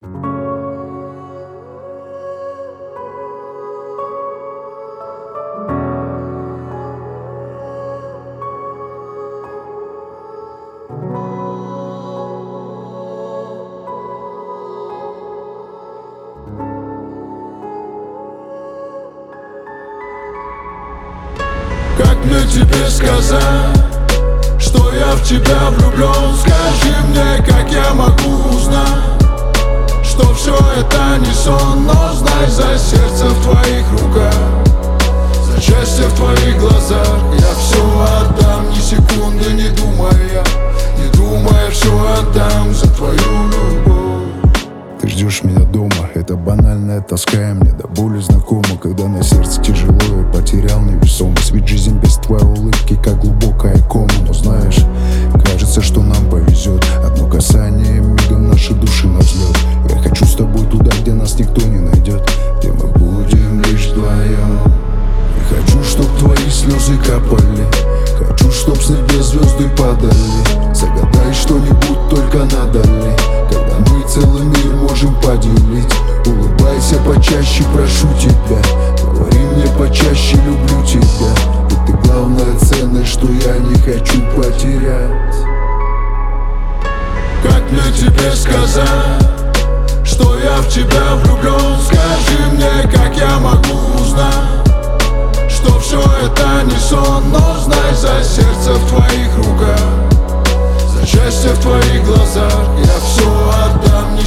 Как мне тебе сказать, что я в тебя влюблен? Скажи мне, как я могу узнать, что все это не сон? Но знай, за сердце в твоих руках, за счастье в твоих глазах я все отдам, ни секунды не думая, все отдам за твою любовь. Ты ждешь меня дома, это банальная тоска, и мне до боли знакома, когда на сердце тяжело, я потерял невесомость. Ведь жизнь без твоей улыбки, как глубокая кома. Но знаешь, кажется, что нам повезет. Одно касание, мигом наши души на взлет. Я хочу с тобой туда, где нас никто не найдет, где мы будем лишь вдвоем. Я хочу, чтоб твои слезы капали, хочу, чтоб с небес звезды падали. Загадай что-нибудь только надали, когда мы целый мир можем поделить. Улыбайся почаще, прошу тебя, говори мне почаще, люблю тебя. Ведь ты главная ценность, что я не хочу потерять. Как мне тебе сказать, что я в тебя влюблен? Скажи мне, как я могу узнать, что все это не сон? Но знай, за сердце в твоих руках, за счастье в твоих глазах я все отдам,